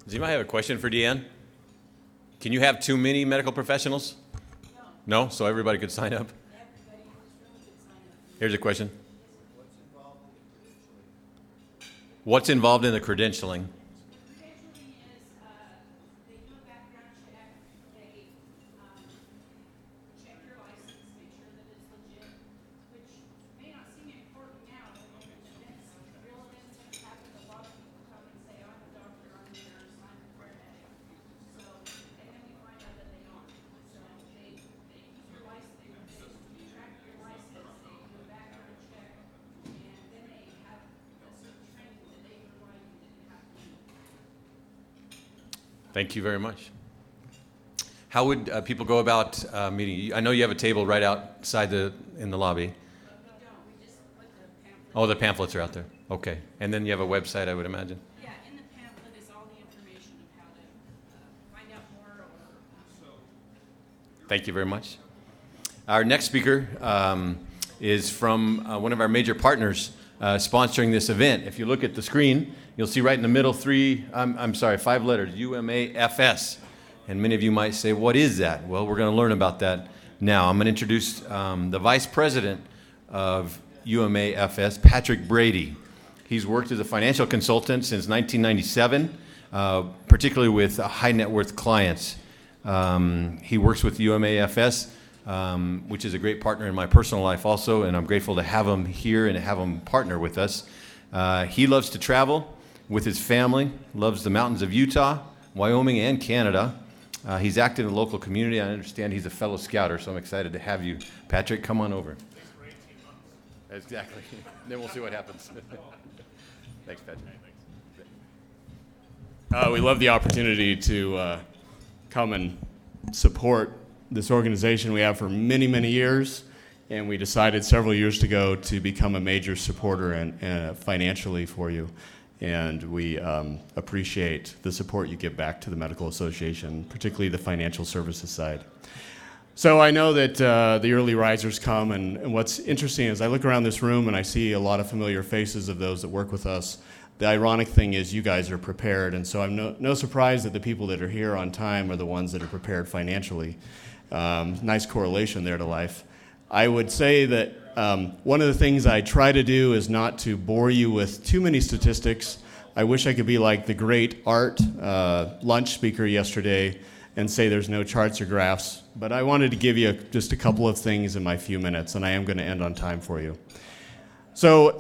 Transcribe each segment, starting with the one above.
Does anybody have a question for Deanne? Can you have too many medical professionals? No? So everybody could sign up? Here's a question. What's involved in the credentialing? Thank you very much. How would people go about meeting? I know you have a table right outside in the lobby. Oh, the pamphlets are out there. Okay. And then you have a website, I would imagine. Yeah, in the pamphlet is all the information of how to find out more. Thank you very much. Our next speaker is from one of our major partners sponsoring this event. If you look at the screen, you'll see right in the middle 5 letters, UMAFS. And many of you might say, what is that? Well, we're going to learn about that now. I'm going to introduce the Vice President of UMAFS, Patrick Brady. He's worked as a financial consultant since 1997, particularly with high net worth clients. He works with UMAFS, which is a great partner in my personal life also, and I'm grateful to have him here and have him partner with us. He loves to travel with his family, loves the mountains of Utah, Wyoming, and Canada. He's active in the local community. I understand he's a fellow scouter, so I'm excited to have you. Patrick, come on over. Exactly. Then we'll see what happens. Thanks, Patrick. We love the opportunity to come and support this organization we have for many, many years, and we decided several years ago to become a major supporter and financially for you. And we appreciate the support you give back to the Medical Association, particularly the financial services side. So I know that the early risers come, and what's interesting is I look around this room and I see a lot of familiar faces of those that work with us. The ironic thing is you guys are prepared, and so I'm no surprise that the people that are here on time are the ones that are prepared financially. Nice correlation there to life. I would say that one of the things I try to do is not to bore you with too many statistics. I wish I could be like the great Art lunch speaker yesterday and say there's no charts or graphs, but I wanted to give you just a couple of things in my few minutes, and I am going to end on time for you. So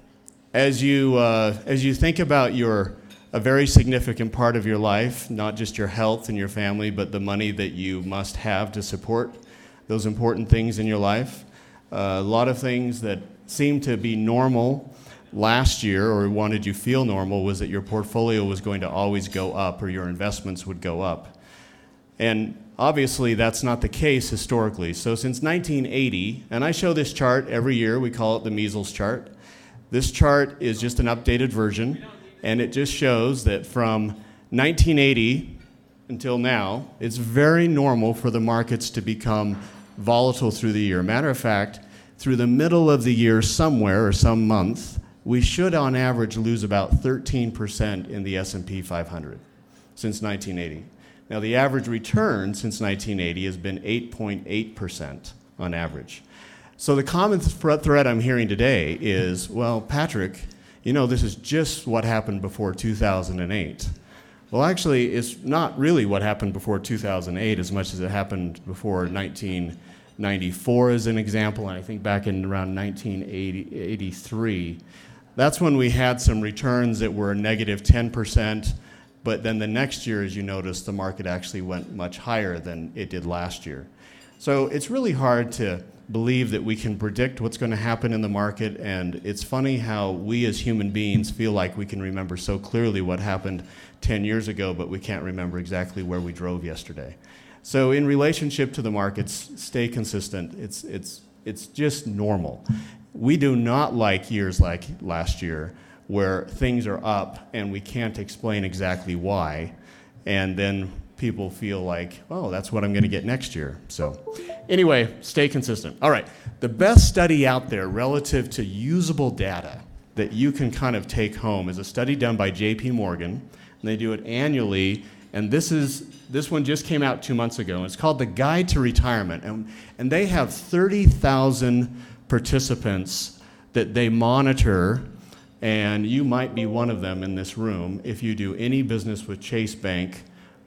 as you think about a very significant part of your life, not just your health and your family, but the money that you must have to support those important things in your life, a lot of things that seem to be normal last year or wanted you feel normal was that your portfolio was going to always go up or your investments would go up. And obviously that's not the case historically. So since 1980, and I show this chart every year, we call it the measles chart. This chart is just an updated version, and it just shows that from 1980 until now, it's very normal for the markets to become volatile through the year. Matter of fact, through the middle of the year somewhere or some month, we should on average lose about 13% in the S&P 500 since 1980. Now the average return since 1980 has been 8.8% on average. So the common thread I'm hearing today is, well, Patrick, this is just what happened before 2008. Well, actually, it's not really what happened before 2008 as much as it happened before 1994 as an example, and I think back in around 1983. That's when we had some returns that were negative 10%, but then the next year, as you notice, the market actually went much higher than it did last year. So it's really hard to believe that we can predict what's going to happen in the market, and it's funny how we as human beings feel like we can remember so clearly what happened 10 years ago, but we can't remember exactly where we drove yesterday. So in relationship to the markets, stay consistent. It's just normal. We do not like years like last year where things are up and we can't explain exactly why, and then people feel like, oh, that's what I'm going to get next year. So anyway, stay consistent. All right, the best study out there relative to usable data that you can kind of take home is a study done by J.P. Morgan. and they do it annually. And this one just came out 2 months ago. And it's called the Guide to Retirement. And they have 30,000 participants that they monitor, and you might be one of them in this room if you do any business with Chase Bank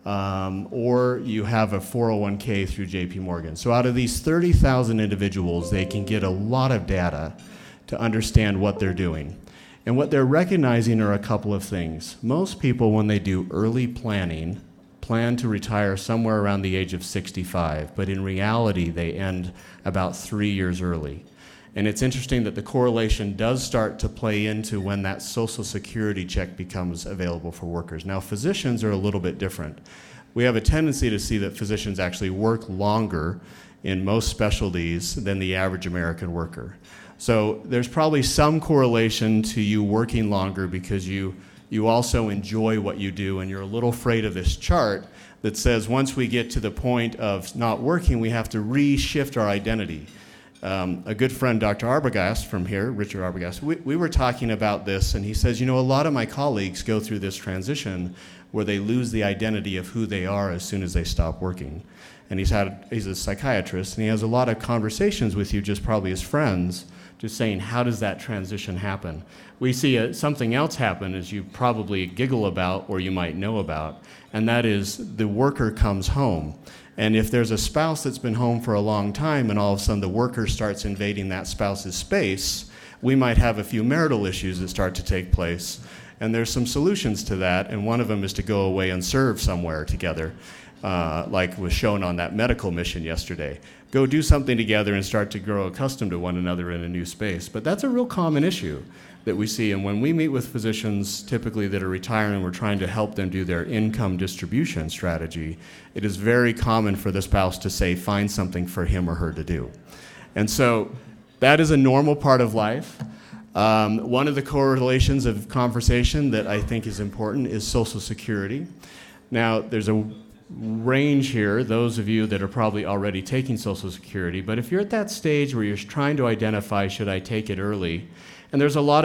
or you have a 401k through JP Morgan. So out of these 30,000 individuals, they can get a lot of data to understand what they're doing. And what they're recognizing are a couple of things. Most people, when they do early planning, plan to retire somewhere around the age of 65, but in reality, they end about 3 years early. And it's interesting that the correlation does start to play into when that Social Security check becomes available for workers. Now, physicians are a little bit different. We have a tendency to see that physicians actually work longer in most specialties than the average American worker. So there's probably some correlation to you working longer because you also enjoy what you do, and you're a little afraid of this chart that says once we get to the point of not working, we have to reshift our identity. A good friend, Dr. Arbogast from here, Richard Arbogast, we were talking about this, and he says, a lot of my colleagues go through this transition where they lose the identity of who they are as soon as they stop working. And he's a psychiatrist, and he has a lot of conversations with you, just probably as friends, just saying, how does that transition happen? We see something else happen, as you probably giggle about or you might know about, and that is the worker comes home. And if there's a spouse that's been home for a long time and all of a sudden the worker starts invading that spouse's space, we might have a few marital issues that start to take place. And there's some solutions to that, and one of them is to go away and serve somewhere together, like was shown on that medical mission yesterday. Go do something together and start to grow accustomed to one another in a new space. But that's a real common issue that we see. And when we meet with physicians, typically that are retiring, we're trying to help them do their income distribution strategy. It is very common for the spouse to say, find something for him or her to do. And so that is a normal part of life. One of the correlations of conversation that I think is important is Social Security. Now, there's a range here, those of you that are probably already taking Social Security, but if you're at that stage where you're trying to identify, should I take it early? And there's a lot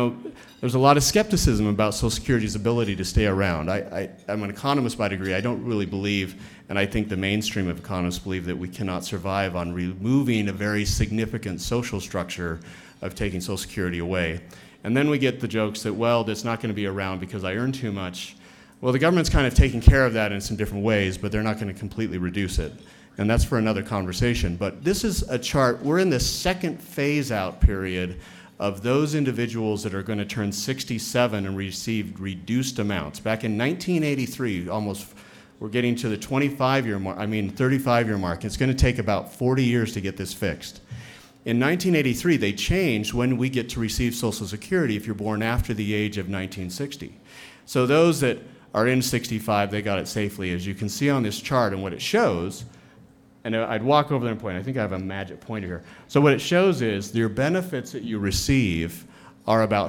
of skepticism about Social Security's ability to stay around. I'm an economist by degree. I don't really believe, and I think the mainstream of economists believe, that we cannot survive on removing a very significant social structure of taking Social Security away. And then we get the jokes that, well, that's not going to be around because I earn too much. Well, the government's kind of taking care of that in some different ways, but they're not going to completely reduce it. And that's for another conversation. But this is a chart. We're in the second phase-out period of those individuals that are going to turn 67 and receive reduced amounts. Back in 1983, we're getting to the 35-year mark, 35-year mark. It's going to take about 40 years to get this fixed. In 1983, they changed when we get to receive Social Security if you're born after the age of 1960. So those that are in 65, they got it safely. As you can see on this chart and what it shows, and I'd walk over there and point. I think I have a magic pointer here. So what it shows is your benefits that you receive are about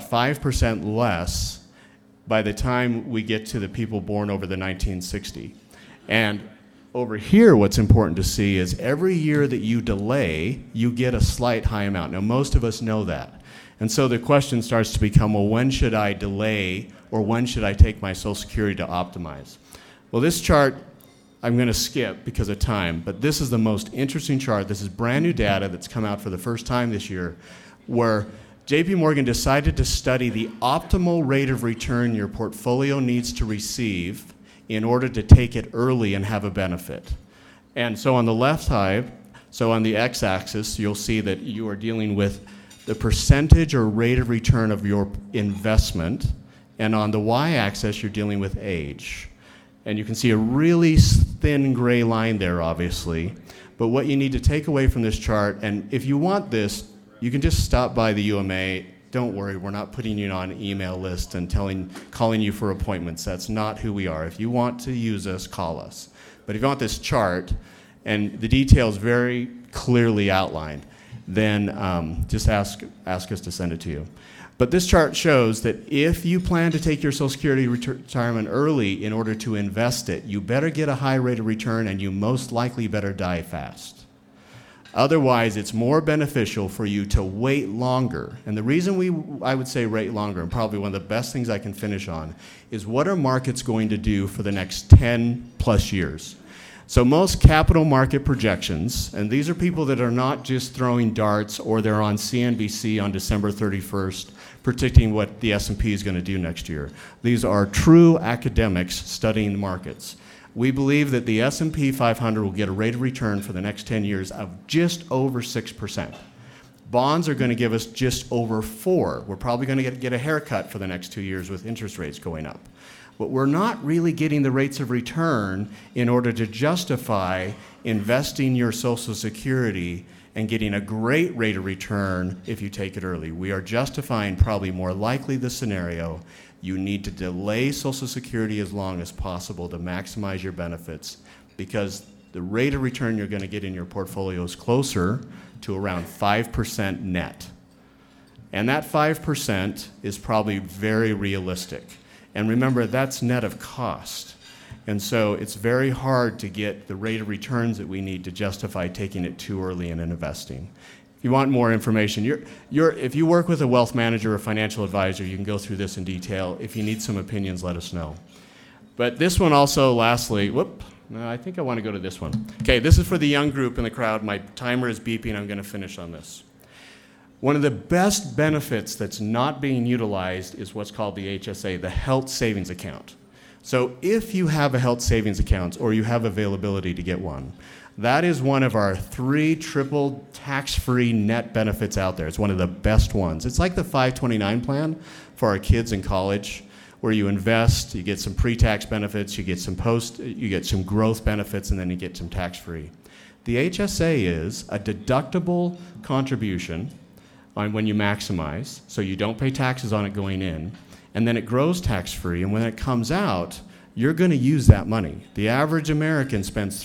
5% less by the time we get to the people born over the 1960. And over here, what's important to see is every year that you delay, you get a slight high amount. Now, most of us know that. And so the question starts to become, well, when should I delay, or when should I take my Social Security to optimize? Well, this chart I'm going to skip because of time, but this is the most interesting chart. This is brand new data that's come out for the first time this year, where JP Morgan decided to study the optimal rate of return your portfolio needs to receive in order to take it early and have a benefit. And so on the left side, so on the x-axis, you'll see that you are dealing with the percentage or rate of return of your investment, and on the y-axis, you're dealing with age. And you can see a really thin gray line there, obviously. But what you need to take away from this chart, and if you want this, you can just stop by the UMA. Don't worry, we're not putting you on an email list and calling you for appointments. That's not who we are. If you want to use us, call us. But if you want this chart, and the details very clearly outlined, then just ask us to send it to you. But this chart shows that if you plan to take your Social Security retirement early in order to invest it, you better get a high rate of return, and you most likely better die fast. Otherwise, it's more beneficial for you to wait longer. And the reason I would say wait longer, and probably one of the best things I can finish on, is what are markets going to do for the next 10 plus years? So most capital market projections, and these are people that are not just throwing darts or they're on CNBC on December 31st predicting what the S&P is going to do next year. These are true academics studying the markets. We believe that the S&P 500 will get a rate of return for the next 10 years of just over 6%. Bonds are going to give us just over 4%. We're probably going to get a haircut for the next 2 years with interest rates going up. But we're not really getting the rates of return in order to justify investing your Social Security and getting a great rate of return if you take it early. We are justifying probably more likely the scenario you need to delay Social Security as long as possible to maximize your benefits, because the rate of return you're going to get in your portfolio is closer to around 5% net. And that 5% is probably very realistic. And remember, that's net of cost. And so it's very hard to get the rate of returns that we need to justify taking it too early in investing. If you want more information, if you work with a wealth manager or financial advisor, you can go through this in detail. If you need some opinions, let us know. But this one also, lastly, I think I want to go to this one. Okay, this is for the young group in the crowd. My timer is beeping. I'm going to finish on this. One of the best benefits that's not being utilized is what's called the HSA, the Health Savings Account. So if you have a health savings account or you have availability to get one, that is one of our 3 triple tax-free net benefits out there. It's one of the best ones. It's like the 529 plan for our kids in college, where you invest, you get some pre-tax benefits, you get some growth benefits, and then you get some tax-free. The HSA is a deductible contribution on when you maximize, so you don't pay taxes on it going in, and then it grows tax-free, and when it comes out, you're going to use that money. The average American spends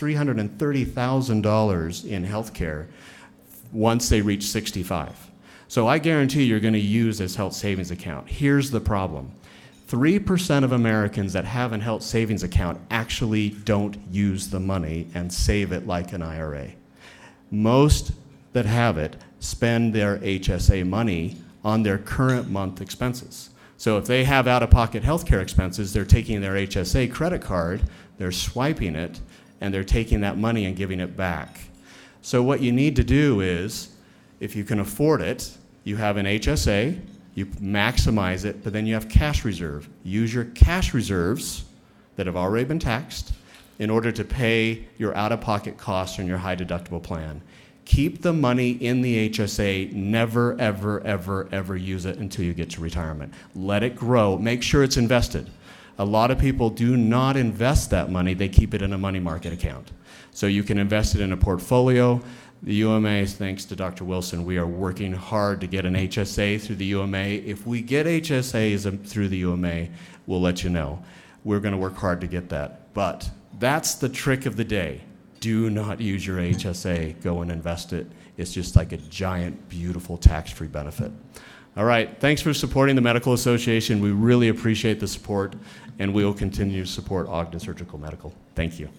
$330,000 in health care once they reach 65. So I guarantee you're going to use this health savings account. Here's the problem. 3% of Americans that have a health savings account actually don't use the money and save it like an IRA. Most that have it spend their HSA money on their current month expenses. So if they have out-of-pocket healthcare expenses, they're taking their HSA credit card, they're swiping it, and they're taking that money and giving it back. So what you need to do is, if you can afford it, you have an HSA, you maximize it, but then you have cash reserve. Use your cash reserves that have already been taxed in order to pay your out-of-pocket costs on your high-deductible plan. Keep the money in the HSA. Never, ever, ever, ever use it until you get to retirement. Let it grow. Make sure it's invested. A lot of people do not invest that money. They keep it in a money market account. So you can invest it in a portfolio. The UMA, thanks to Dr. Wilson, we are working hard to get an HSA through the UMA. If we get HSAs through the UMA, we'll let you know. We're going to work hard to get that. But that's the trick of the day. Do not use your HSA. Go and invest it. It's just like a giant, beautiful tax-free benefit. All right. Thanks for supporting the Medical Association. We really appreciate the support, and we will continue to support Ogden Surgical Medical. Thank you.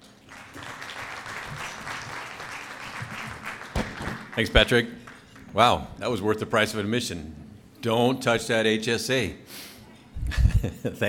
Thanks, Patrick. Wow, that was worth the price of admission. Don't touch that HSA. Thank